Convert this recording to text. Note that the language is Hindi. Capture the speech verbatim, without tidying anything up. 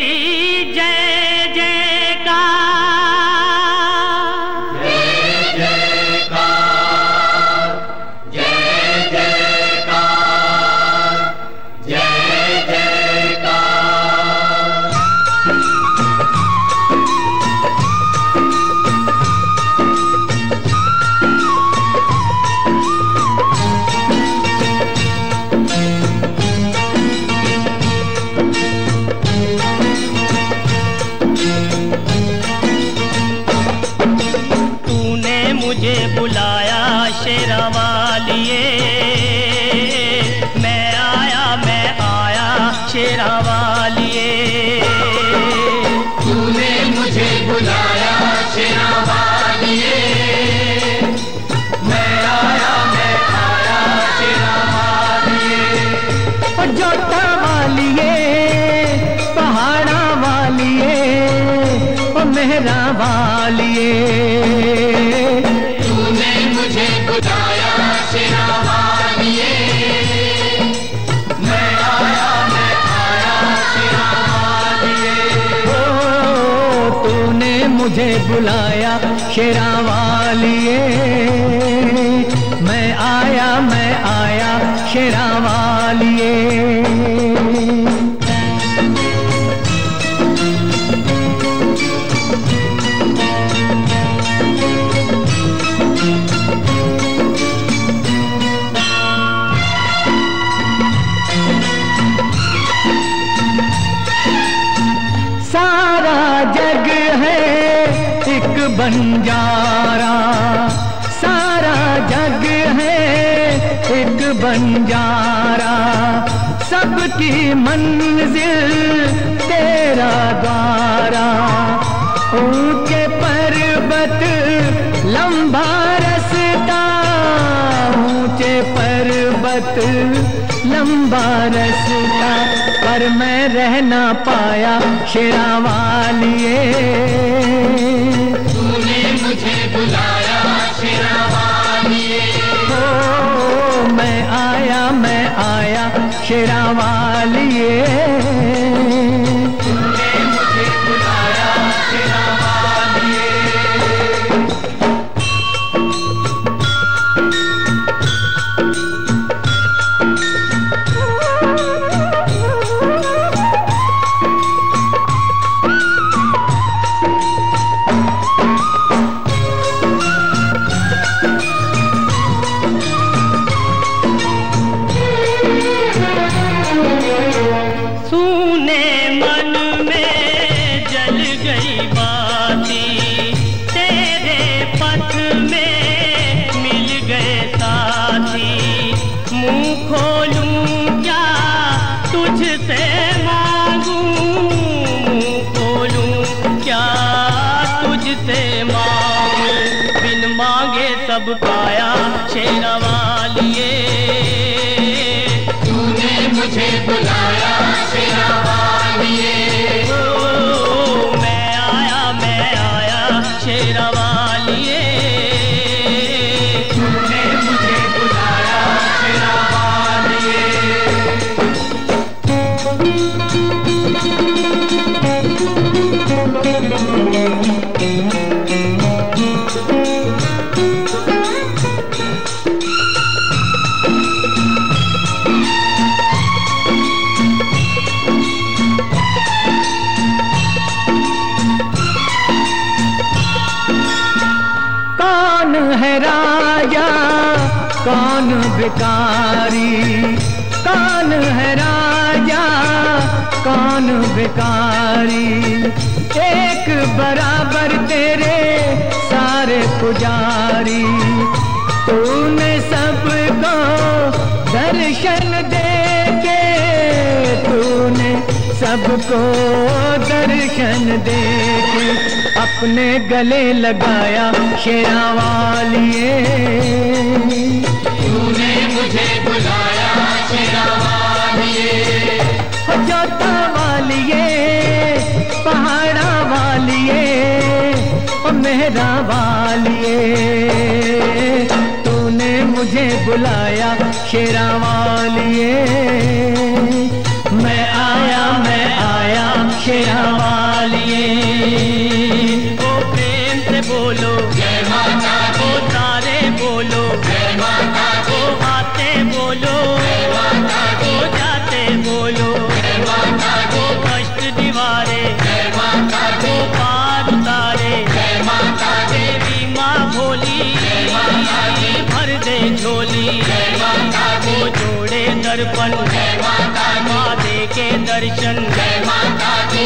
तेरी जय जयकार, जय जयकार, जय जयकार, जय जयकार। मुझे बुलाया शेरा वालिए, मैं आया मैं आया शेरा वालिए। तूने मुझे बुलाया शेरा वालिए, मैं आया मैं आया शेरा वालिए। और जोता वालिए, पहाड़ा वालिए, और मेहरा वालिए। मुझे बुलाया शेरा वालिए, मैं आया मैं आया शेरा वालिए। ओ तूने मुझे बुलाया शेरा वालिए, मैं आया मैं आया शेरा वालिए। सारा जग है एक बंजारा, सारा जग है एक बंजारा, सबकी मंजिल तेरा द्वारा। ऊंचे पर्वत लंबा रास्ता, ऊंचे पर्वत लंबा रास्ता, पर मैं रह ना पाया शेरा वालिए। तूने मुझे बुलाया शेरा वालिए, ओ मैं आया मैं आया शेरा वालिए। तूने मुझे बुलाया शेरा वालिए। सुने मन में जल गई बाती, तेरे पथ में मिल गए साथी। मुंह खोलूं क्या तुझसे मांगूं, मुंह खोलूं क्या तुझसे मांगूं। बिन मांगे सब पाया शेरा वालिए। तूने मुझे बुलाया शेरा वालिए, ओ मैं आया मैं आया शेरा वालिए। तूने मुझे बुलाया शेरा वालिए। कौन है राजा कौन भिखारी, कौन है राजा कौन भिखारी। एक बराबर तेरे सारे पुजारी, तूने सबको दर्शन दे के, तूने सबको दर्शन दे के अपने गले लगाया शेरा वालिए। तूने मुझे बुलाया शेरा वालिए, जोता वालिए, पहाड़ा वालिए, और मेहरा वालिए। तूने मुझे बुलाया शेरा वालिए, मैं आया मैं आया शेरा वालिए। ओ प्रेम से बोलो जय माता दी, ओ तारे बोलो जय माता दी, ओ आते बोलो जय माता दी, ओ जाते बोलो जय माता दी, ओ कष्ट दीवारे जय माता दी, ओ पार उतारे जय माता दी, देवी माँ भोली जय माता दी, भर दे झोली। जय माता दी, वो जोड़े दर्पण जय माता दी, माँ दे के दर्शन जय माता दी,